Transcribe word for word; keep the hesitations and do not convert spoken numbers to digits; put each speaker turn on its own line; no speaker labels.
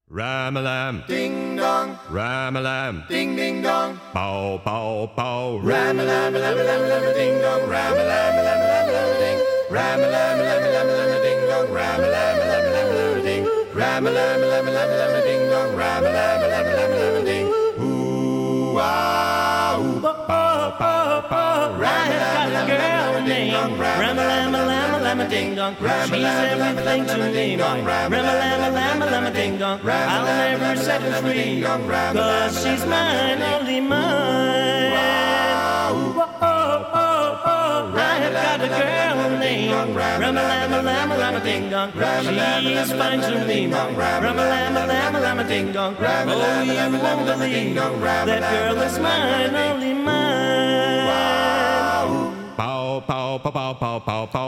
Ram-a-lam,
Ding dong,
ram-a-lam,
ding ding dong.
bow, bow, bow,
Ram-a-lam, lam, lam, lam, ding dong. Ram-a-lam, lam, lam, lam, ding. Ram-a-lam, lam, lam, lam, ding dong. Ram-a-lam, lam, lam, lam, ding. Ram-a-lam, lam, lam, lam, ding dong. Ram-a-lam, lam, lam, lam, ding. Ooh ah, ooh, bow, bow, bow.
I have got a girl named Ram-a-lam-a-lam-a-lam-a ding-dong. She's everything to me, my Ram-a-lam-a-lam-a-lam-a-ding-dong. I'll never set her free, cause she's mine, only mine. I have got a girl named Ram-a-lam-a-lam-a-lam-a-ding-dong. She's fine to me, my Ram-a-lam-a-lam-a-lam-a-ding-dong. Oh, you won't believe that girl is mine, only mine.
bow, bow, bow, bow, bow, bow, bow.